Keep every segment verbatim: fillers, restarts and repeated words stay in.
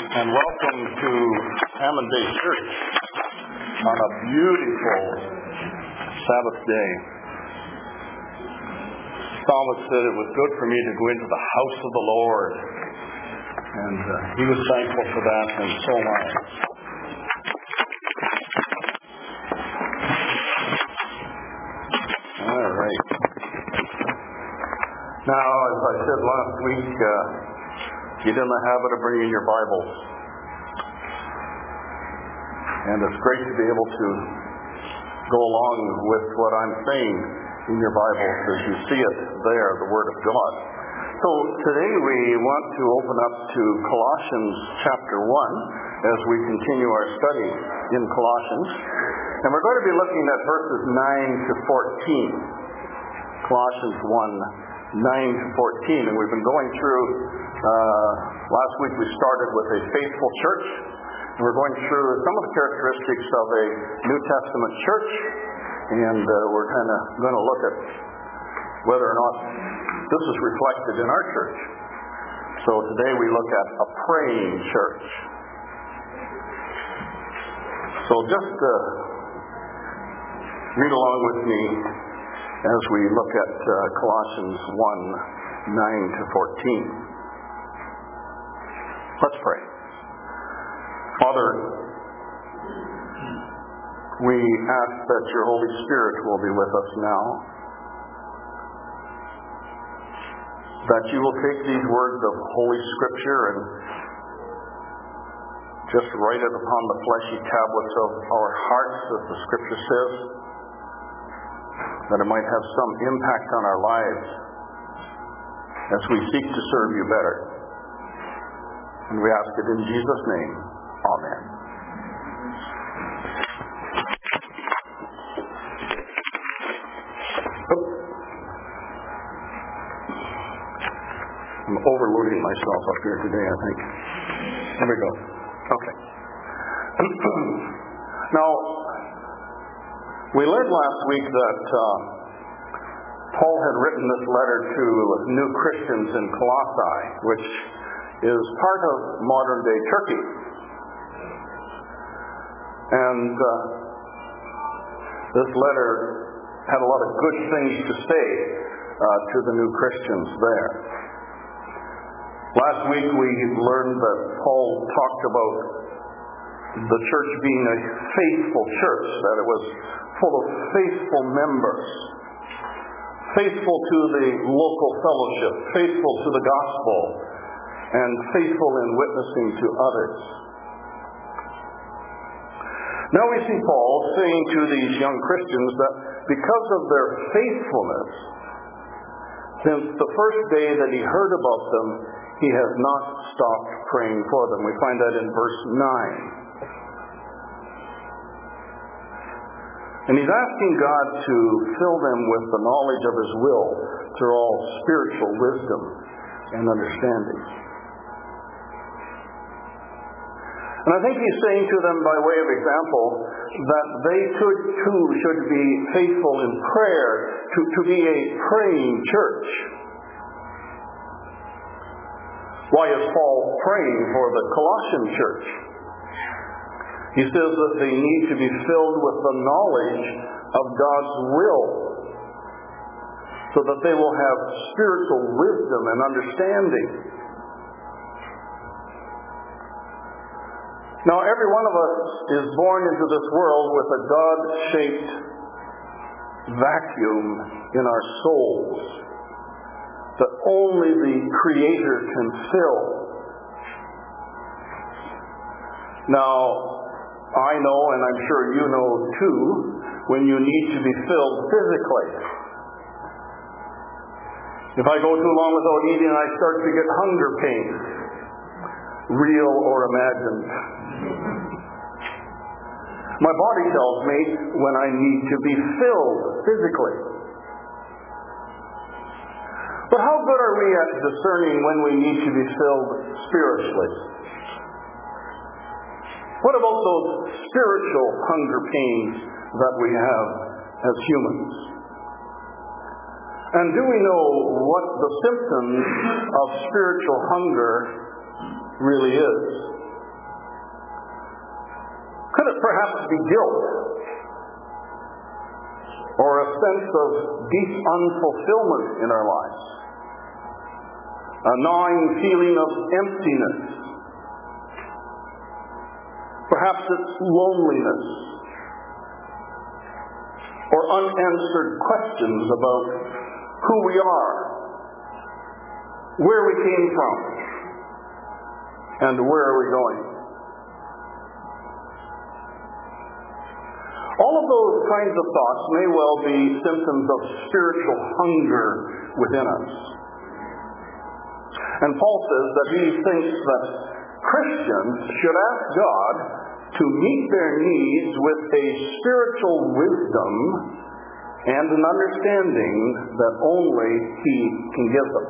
and welcome to Hammond Bay Church on a beautiful Sabbath day. The psalmist said it was good for me to go into the house of the Lord, and uh, he was thankful for that, and so am I. All right. Now, as I said last week, uh, get in the habit of bringing your Bibles. And it's great to be able to go along with what I'm saying in your Bibles as you see it there, the Word of God. So today we want to open up to Colossians chapter one as we continue our study in Colossians. And we're going to be looking at verses nine to fourteen. Colossians one, nine to fourteen. And we've been going through, uh, last week we started with a faithful church. And we're going through some of the characteristics of a New Testament church. And uh, we're kind of going to look at whether or not this is reflected in our church. So today we look at a praying church. So just uh, read along with me as we look at uh, Colossians one, nine to fourteen. Let's pray. Father, we ask that your Holy Spirit will be with us now, that you will take these words of Holy Scripture and just write it upon the fleshy tablets of our hearts, as the Scripture says, that it might have some impact on our lives as we seek to serve you better. And we ask it in Jesus' name. Amen. Oops. I'm overloading myself up here today, I think. There we go. Okay. Now, we learned last week that uh, Paul had written this letter to new Christians in Colossae, which is part of modern-day Turkey. And uh, this letter had a lot of good things to say uh, to the new Christians there. Last week we learned that Paul talked about the church being a faithful church, that it was full of faithful members, faithful to the local fellowship, faithful to the gospel, and faithful in witnessing to others. Now we see Paul saying to these young Christians that because of their faithfulness, since the first day that he heard about them, he has not stopped praying for them. We find that in verse nine. And he's asking God to fill them with the knowledge of his will through all spiritual wisdom and understanding. And I think he's saying to them by way of example that they too, too should be faithful in prayer, to, to be a praying church. Why is Paul praying for the Colossian church? He says that they need to be filled with the knowledge of God's will, so that they will have spiritual wisdom and understanding. Now, every one of us is born into this world with a God-shaped vacuum in our souls that only the Creator can fill. Now, I know, and I'm sure you know too, when you need to be filled physically. If I go too long without eating, I start to get hunger pains, real or imagined. My body tells me when I need to be filled physically. But how good are we at discerning when we need to be filled spiritually? What about those spiritual hunger pains that we have as humans? And do we know what the symptoms of spiritual hunger really is? perhaps be guilt, or a sense of deep unfulfillment in our lives, a gnawing feeling of emptiness. Perhaps it's loneliness, or unanswered questions about who we are, where we came from, and where are we going. All of those kinds of thoughts may well be symptoms of spiritual hunger within us. And Paul says that he thinks that Christians should ask God to meet their needs with a spiritual wisdom and an understanding that only He can give them.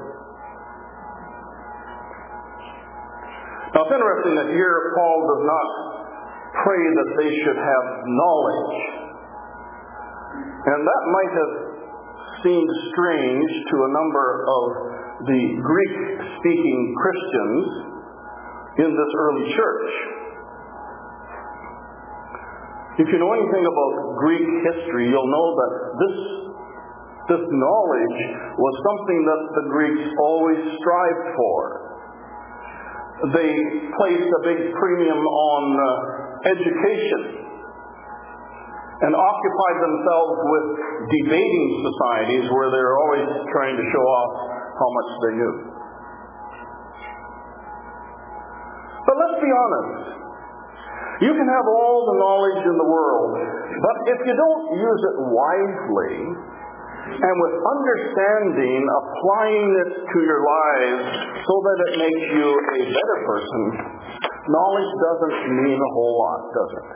Now it's interesting that here Paul does not pray that they should have knowledge. And that might have seemed strange to a number of the Greek-speaking Christians in this early church. If you know anything about Greek history, you'll know that this, this knowledge was something that the Greeks always strived for. They placed a big premium on uh, education and occupied themselves with debating societies where they're always trying to show off how much they knew. But let's be honest. You can have all the knowledge in the world, but if you don't use it wisely and with understanding, applying it to your lives so that it makes you a better person, knowledge doesn't mean a whole lot, does it?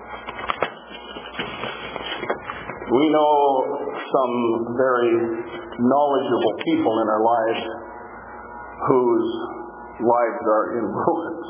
We know some very knowledgeable people in our lives whose lives are in ruins.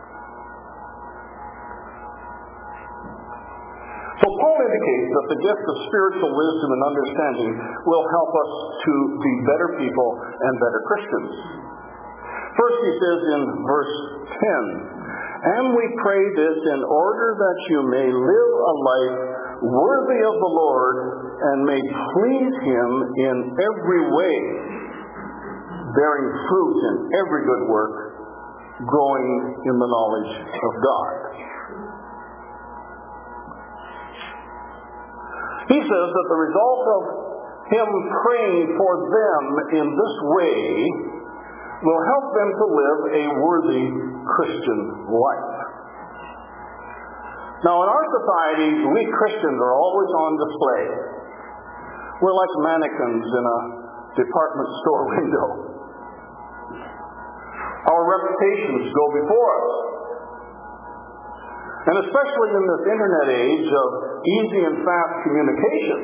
So Paul indicates that the gift of spiritual wisdom and understanding will help us to be better people and better Christians. First he says in verse ten, "And we pray this in order that you may live a life worthy of the Lord and may please Him in every way, bearing fruit in every good work, growing in the knowledge of God." He says that the result of him praying for them in this way will help them to live a worthy Christian life. Now, in our society, we Christians are always on display. We're like mannequins in a department store window. Our reputations go before us. And especially in this internet age of easy and fast communication.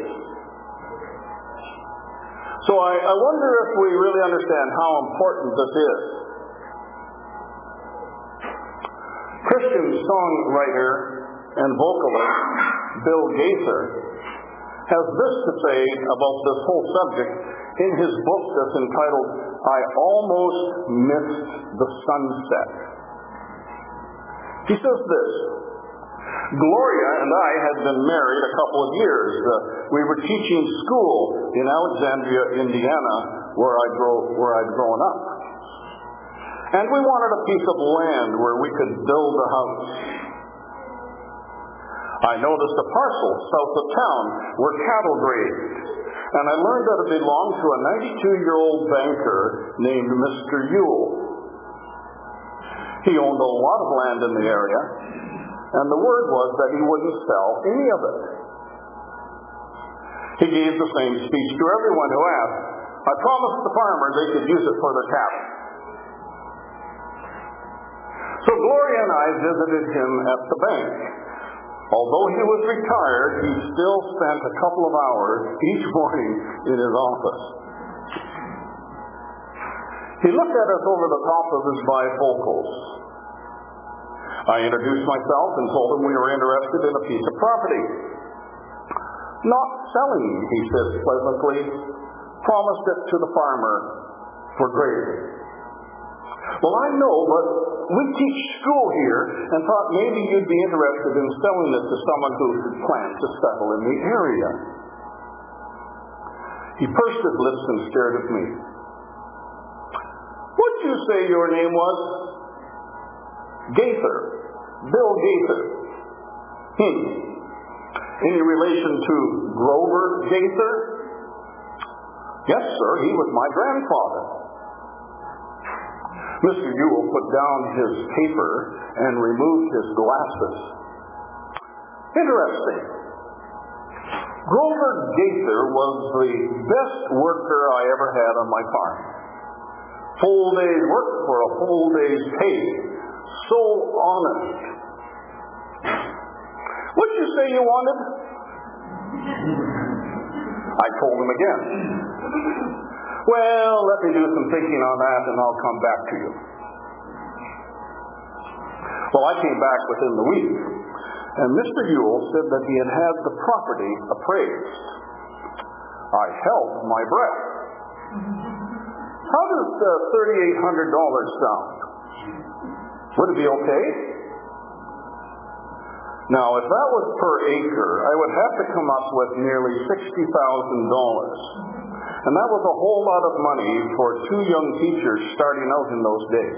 So I, I wonder if we really understand how important this is. Christian songwriter and vocalist Bill Gaither has this to say about this whole subject in his book that's entitled, "I Almost Missed the Sunset." He says this: "Gloria and I had been married a couple of years. Uh, we were teaching school in Alexandria, Indiana, where I'd, grow, where I'd grown up. And we wanted a piece of land where we could build a house. I noticed a parcel south of town where cattle grazed, and I learned that it belonged to a ninety-two-year-old banker named Mister Yule. He owned a lot of land in the area, and the word was that he wouldn't sell any of it. He gave the same speech to everyone who asked. I promised the farmer they could use it for their cattle. So Gloria and I visited him at the bank. Although he was retired, he still spent a couple of hours each morning in his office. He looked at us over the top of his bifocals. I introduced myself and told him we were interested in a piece of property. Not selling, he said pleasantly. Promised it to the farmer for grazing. Well, I know, but we teach school here, and thought maybe you'd be interested in selling it to someone who planned to settle in the area. He pursed his lips and stared at me. What'd you say your name was? Gaither. Bill Gaither. Hmm. Any relation to Grover Gaither? Yes, sir. He was my grandfather. Mister Ewell put down his paper and removed his glasses. Interesting. Grover Gaither was the best worker I ever had on my farm. Full day's work for a full day's pay. So honest. What'd you say you wanted? I told him again. Well, let me do some thinking on that and I'll come back to you. Well, I came back within the week, and Mister Ewell said that he had had the property appraised. I held my breath. How does uh, three thousand eight hundred dollars sound? Would it be okay? Now, if that was per acre, I would have to come up with nearly sixty thousand dollars. And that was a whole lot of money for two young teachers starting out in those days.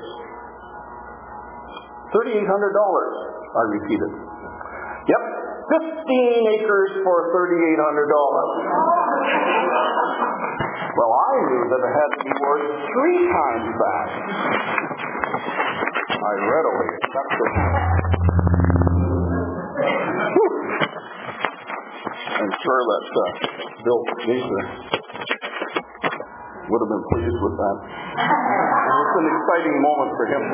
three thousand eight hundred dollars, I repeated. Yep, fifteen acres for three thousand eight hundred dollars. Well, I knew that it had to be worth three times that. I readily accepted. I'm sure that uh, Bill Gaither would have been pleased with that. It was an exciting moment for him.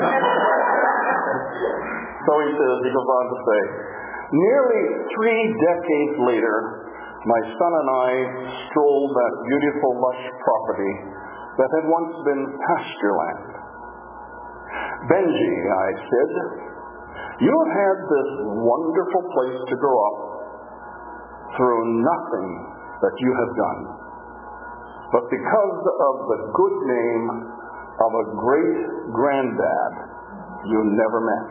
So he says, he goes on to say, nearly three decades later, my son and I strolled that beautiful lush property that had once been pasture land. Benji, I said, you have had this wonderful place to grow up through nothing that you have done, but because of the good name of a great granddad you never met.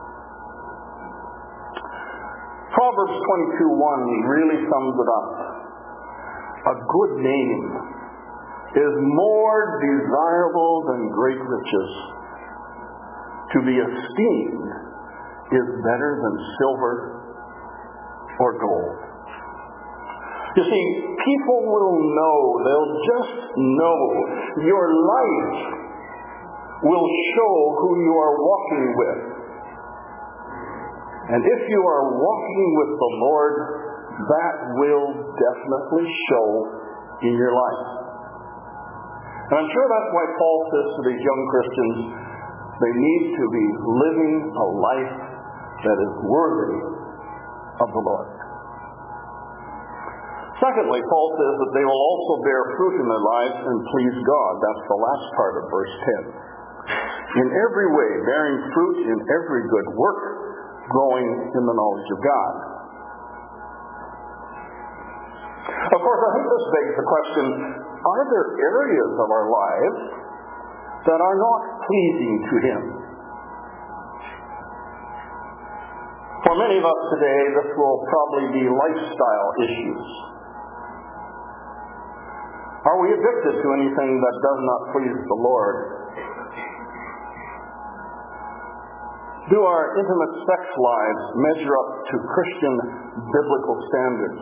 Proverbs twenty-two one really sums it up. A good name is more desirable than great riches. To be esteemed is better than silver or gold. You see, people will know, they'll just know. Your life will show who you are walking with. And if you are walking with the Lord, that will definitely show in your life. And I'm sure that's why Paul says to these young Christians, they need to be living a life that is worthy of the Lord. Secondly, Paul says that they will also bear fruit in their lives and please God. That's the last part of verse ten. In every way, bearing fruit in every good work, growing in the knowledge of God. Of course, I think this begs the question, are there areas of our lives that are not pleasing to Him? For many of us today, this will probably be lifestyle issues. Are we addicted to anything that does not please the Lord? Do our intimate sex lives measure up to Christian biblical standards?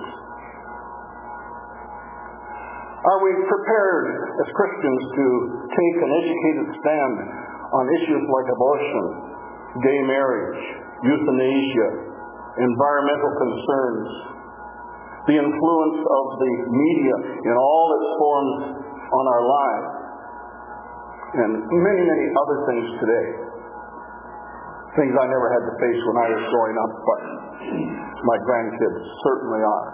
Are we prepared as Christians to take an educated stand on issues like abortion, gay marriage, euthanasia, environmental concerns, the influence of the media in all its forms on our lives, and many, many other things today? Things I never had to face when I was growing up, but my grandkids certainly are.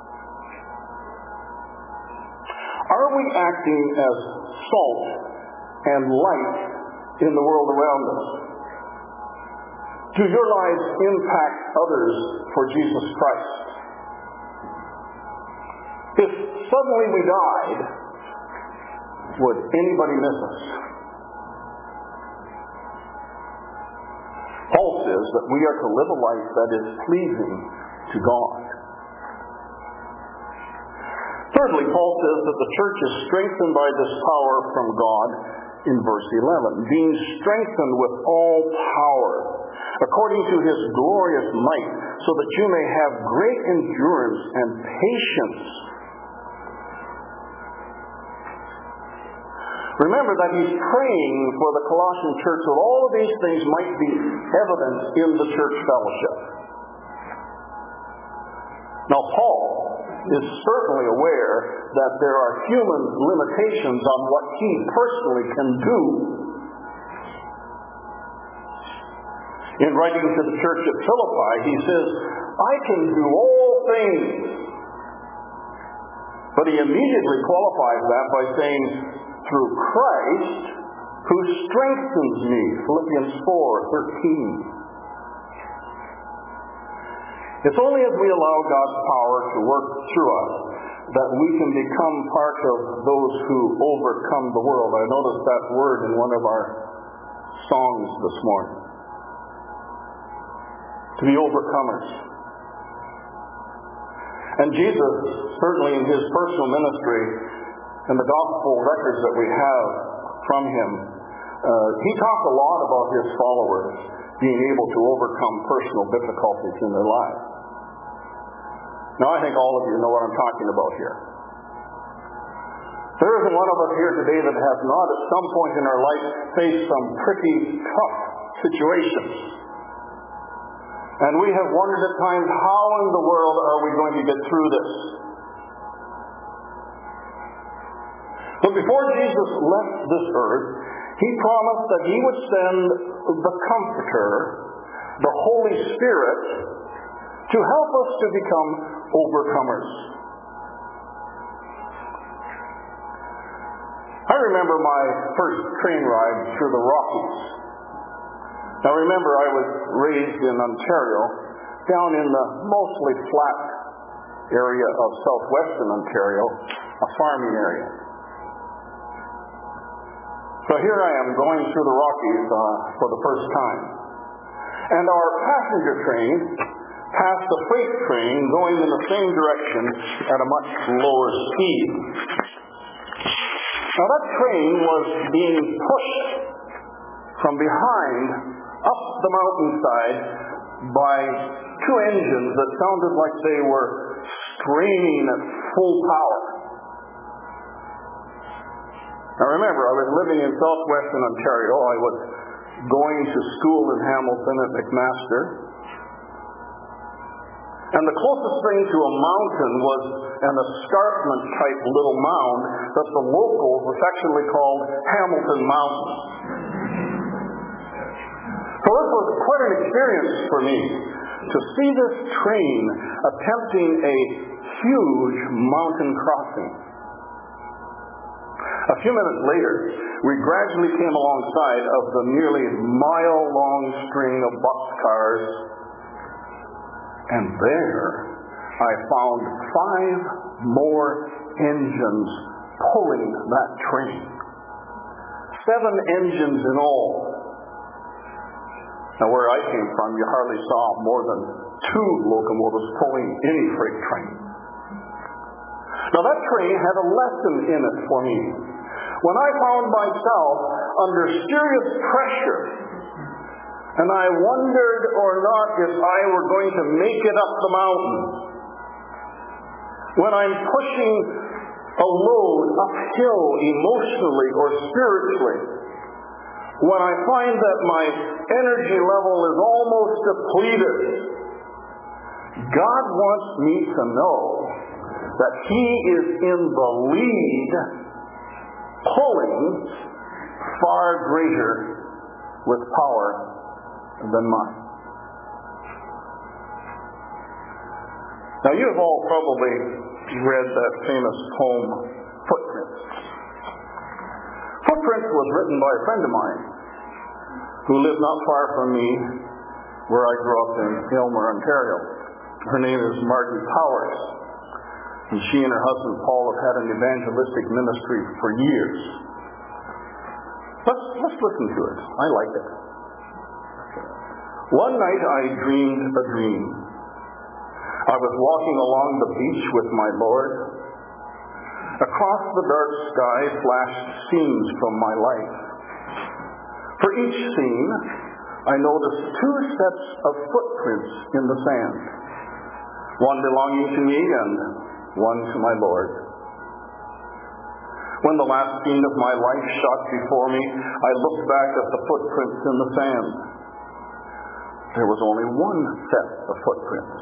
Are we acting as salt and light in the world around us? Do your lives impact others for Jesus Christ? If suddenly we died, would anybody miss us? Paul says is that we are to live a life that is pleasing to God. Thirdly, Paul says that the church is strengthened by this power from God in verse eleven, being strengthened with all power, according to his glorious might, so that you may have great endurance and patience. Remember that he's praying for the Colossian church that all of these things might be evident in the church fellowship. Now, Paul is certainly aware that there are human limitations on what he personally can do. In writing to the church at Philippi, he says, I can do all things. But he immediately qualifies that by saying, through Christ who strengthens me. Philippians four thirteen. It's only as we allow God's power to work through us that we can become part of those who overcome the world. I noticed that word in one of our songs this morning. To be overcomers. And Jesus, certainly in his personal ministry and the gospel records that we have from him, uh, he talked a lot about his followers being able to overcome personal difficulties in their lives. Now, I think all of you know what I'm talking about here. There isn't one of us here today that has not at some point in our life faced some pretty tough situations. And we have wondered at times, how in the world are we going to get through this? But before Jesus left this earth, he promised that he would send the Comforter, the Holy Spirit, to help us to become overcomers. I remember my first train ride through the Rockies. Now remember, I was raised in Ontario, down in the mostly flat area of southwestern Ontario, a farming area. So here I am going through the Rockies uh, for the first time. And our passenger train passed a freight train going in the same direction at a much lower speed. Now that train was being pushed from behind up the mountainside by two engines that sounded like they were straining at full power. Now remember, I was living in southwestern Ontario. I was going to school in Hamilton at McMaster. And the closest thing to a mountain was an escarpment-type little mound that the locals affectionately called Hamilton Mountain. So this was quite an experience for me to see this train attempting a huge mountain crossing. A few minutes later, we gradually came alongside of the nearly mile-long string of boxcars, and there I found five more engines pulling that train. Seven engines in all. Now where I came from, you hardly saw more than two locomotives pulling any freight train. Now that train had a lesson in it for me. When I found myself under serious pressure, and I wondered or not if I were going to make it up the mountain, when I'm pushing a load uphill emotionally or spiritually, when I find that my energy level is almost depleted, God wants me to know that He is in the lead, pulling far greater with power than mine. Now you have all probably read that famous poem, Footprints. Footprints was written by a friend of mine who lived not far from me where I grew up in Aylmer, Ontario. Her name is Margie Powers. And she and her husband Paul have had an evangelistic ministry for years. Let's, let's listen to it. I like it. One night I dreamed a dream. I was walking along the beach with my Lord. Across the dark sky flashed scenes from my life. For each scene, I noticed two sets of footprints in the sand, one belonging to me and one to my Lord. When the last scene of my life shot before me, I looked back at the footprints in the sand. There was only one set of footprints.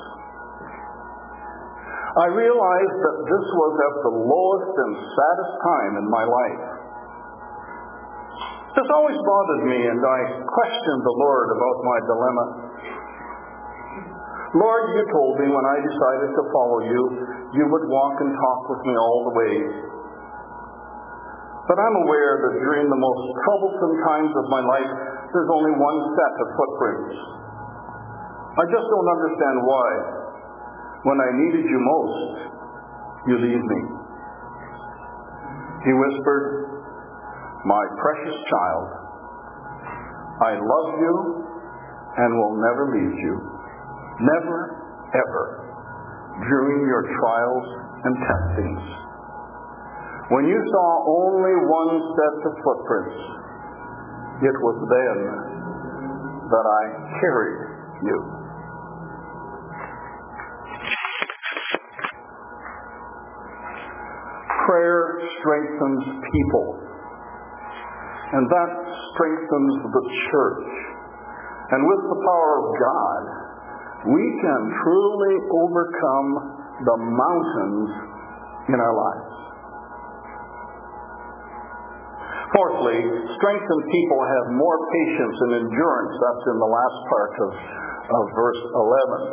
I realized that this was at the lowest and saddest time in my life. This always bothered me, and I questioned the Lord about my dilemma. Lord, you told me when I decided to follow you, you would walk and talk with me all the way. But I'm aware that during the most troublesome times of my life, there's only one set of footprints. I just don't understand why. When I needed you most, you leave me. He whispered, my precious child, I love you and will never leave you. Never, ever, during your trials and testings. When you saw only one set of footprints, it was then that I carried you. Prayer strengthens people, and that strengthens the church. And with the power of God, we can truly overcome the mountains in our lives. Fourthly, strengthened people have more patience and endurance. That's in the last part of, of verse eleven.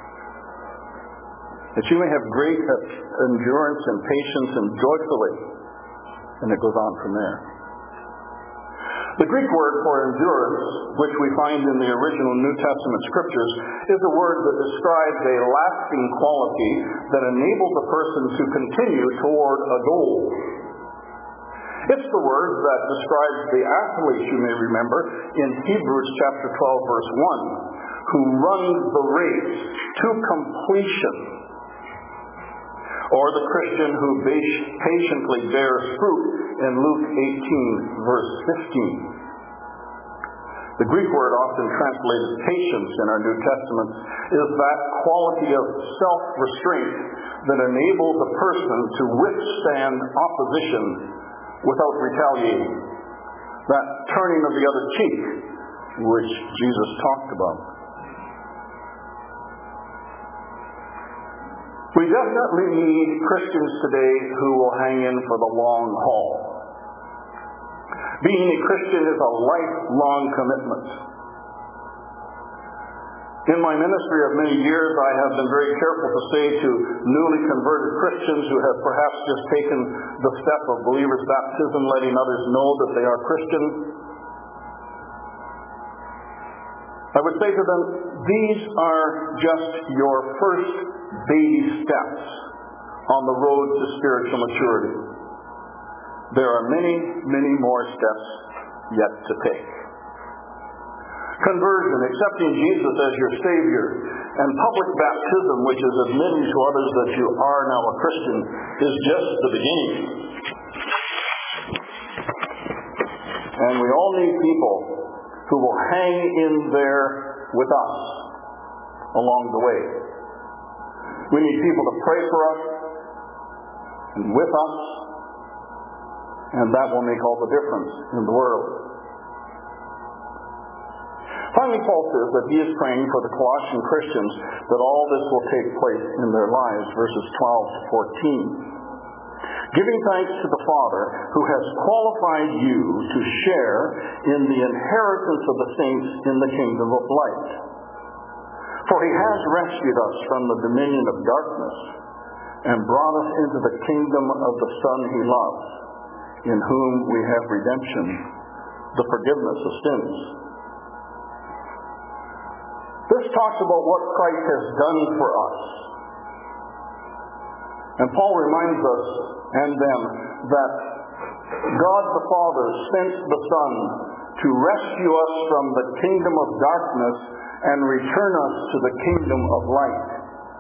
That you may have great endurance and patience and joyfully. And it goes on from there. The Greek word for endurance, which we find in the original New Testament scriptures, is a word that describes a lasting quality that enables a person to continue toward a goal. It's the word that describes the athlete, you may remember, in Hebrews chapter twelve, verse one, who runs the race to completion. Or the Christian who patiently bears fruit in Luke eighteen, verse fifteen. The Greek word often translated patience in our New Testament is that quality of self-restraint that enables a person to withstand opposition without retaliating. That turning of the other cheek, which Jesus talked about. We definitely need Christians today who will hang in for the long haul. Being a Christian is a lifelong commitment. In my ministry of many years, I have been very careful to say to newly converted Christians who have perhaps just taken the step of believer's baptism, letting others know that they are Christians, I would say to them, these are just your first baby steps on the road to spiritual maturity. There are many, many more steps yet to take. Conversion, accepting Jesus as your Savior, and public baptism, which is admitting to others that you are now a Christian, is just the beginning. And we all need people who will hang in there with us along the way. We need people to pray for us and with us, and that will make all the difference in the world. Finally, Paul says that he is praying for the Colossian Christians that all this will take place in their lives, verses twelve to fourteen. Giving thanks to the Father who has qualified you to share in the inheritance of the saints in the kingdom of light. For he has rescued us from the dominion of darkness and brought us into the kingdom of the Son he loves, in whom we have redemption, the forgiveness of sins. This talks about what Christ has done for us. And Paul reminds us and them that God the Father sent the Son to rescue us from the kingdom of darkness and return us to the kingdom of light.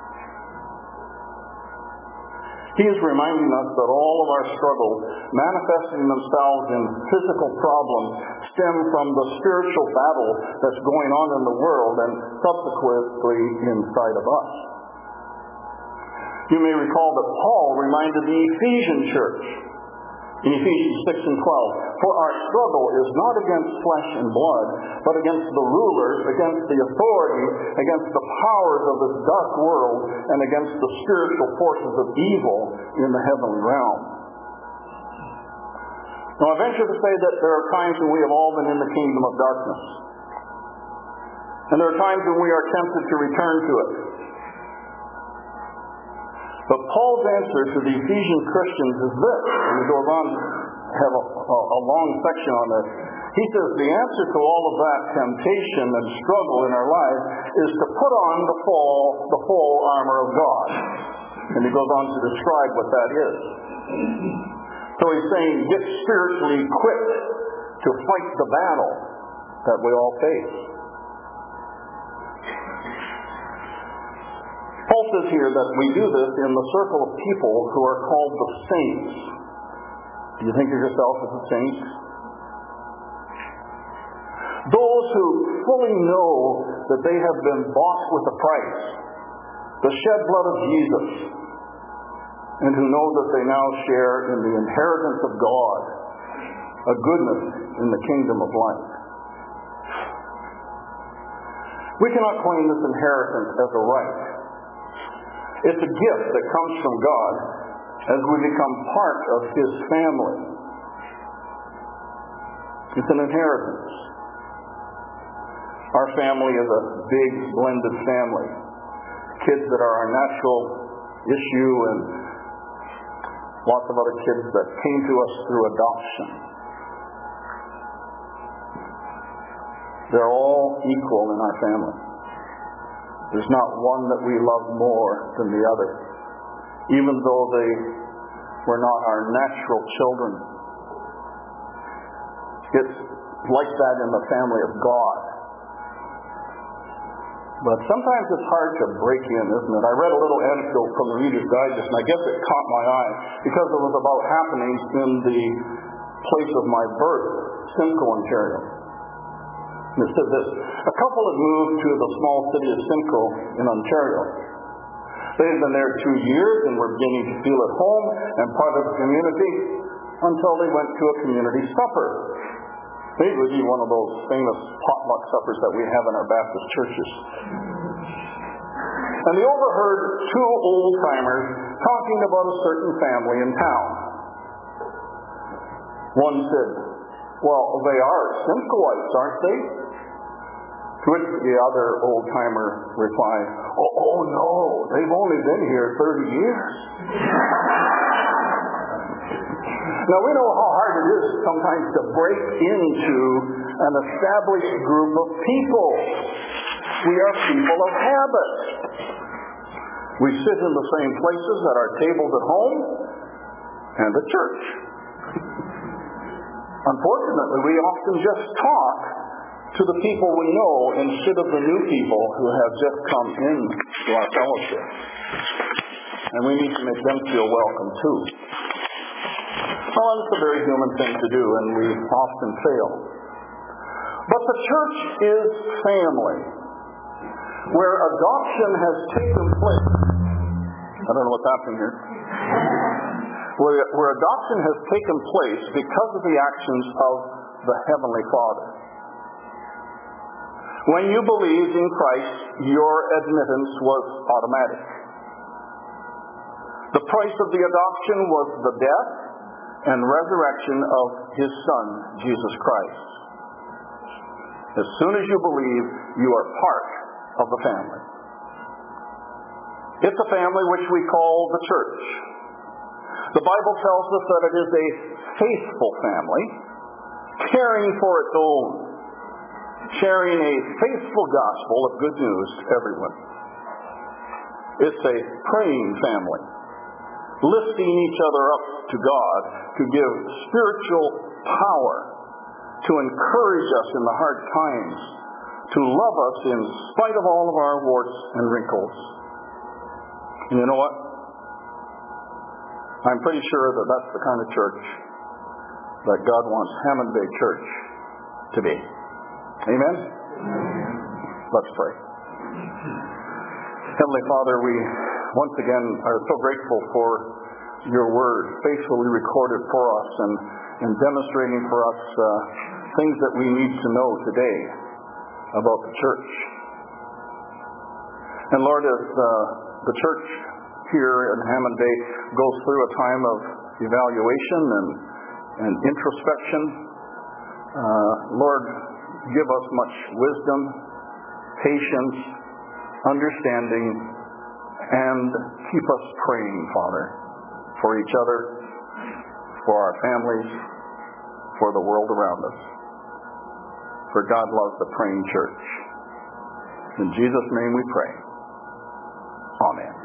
He is reminding us that all of our struggles, manifesting themselves in physical problems, stem from the spiritual battle that's going on in the world and subsequently inside of us. You may recall that Paul reminded the Ephesian church in Ephesians six and twelve, "For our struggle is not against flesh and blood, but against the rulers, against the authorities, against the powers of this dark world, and against the spiritual forces of evil in the heavenly realm." Now, I venture to say that there are times when we have all been in the kingdom of darkness. And there are times when we are tempted to return to it. But Paul's answer to the Ephesian Christians is this, and he goes on to have a, a, a long section on this. He says the answer to all of that temptation and struggle in our lives is to put on the full, the full armor of God. And he goes on to describe what that is. So he's saying, get spiritually equipped to fight the battle that we all face. Paul says here that we do this in the circle of people who are called the saints. Do you think of yourself as a saint? Those who fully know that they have been bought with a price, the shed blood of Jesus, and who know that they now share in the inheritance of God, a goodness in the kingdom of light. We cannot claim this inheritance as a right. It's a gift that comes from God as we become part of His family. It's an inheritance. Our family is a big, blended family. Kids that are our natural issue and lots of other kids that came to us through adoption. They're all equal in our family. There's not one that we love more than the other, even though they were not our natural children. It's like that in the family of God. But sometimes it's hard to break in, isn't it? I read a little anecdote from the Reader's Digest, and I guess it caught my eye because it was about happenings in the place of my birth, Simcoe, Ontario. And it said this: a couple had moved to the small city of Simcoe in Ontario. They had been there two years and were beginning to feel at home and part of the community until they went to a community supper. It would be one of those famous potluck suppers that we have in our Baptist churches. And they overheard two old-timers talking about a certain family in town. One said, "Well, they are Simcoeites, aren't they?" To which the other old-timer replied, oh, oh no, they've only been here thirty years. Now we know how hard it is sometimes to break into an established group of people. We are people of habit. We sit in the same places at our tables at home and at church. Unfortunately, we often just talk to the people we know instead of the new people who have just come in to our fellowship. And we need to make them feel welcome too. Well, it's a very human thing to do, and we often fail. But the church is family, where adoption has taken place. I don't know what's happening here. Where, where adoption has taken place because of the actions of the Heavenly Father. When you believed in Christ, your admittance was automatic. The price of the adoption was the death and resurrection of His Son, Jesus Christ. As soon as you believe, you are part of the family. It's a family which we call the church. The Bible tells us that it is a faithful family, caring for its own, sharing a faithful gospel of good news to everyone. It's a praying family, lifting each other up to God to give spiritual power, to encourage us in the hard times, to love us in spite of all of our warts and wrinkles. And you know what? I'm pretty sure that that's the kind of church that God wants Hammond Bay Church to be. Amen? Amen. Let's pray. Heavenly Father, we once again are so grateful for your word, faithfully recorded for us and, and demonstrating for us uh, things that we need to know today about the church. And Lord, as uh, the church here in Hammond Bay goes through a time of evaluation and, and introspection, uh, Lord, give us much wisdom, patience, understanding, and keep us praying, Father, for each other, for our families, for the world around us. For God loves the praying church. In Jesus' name we pray. Amen.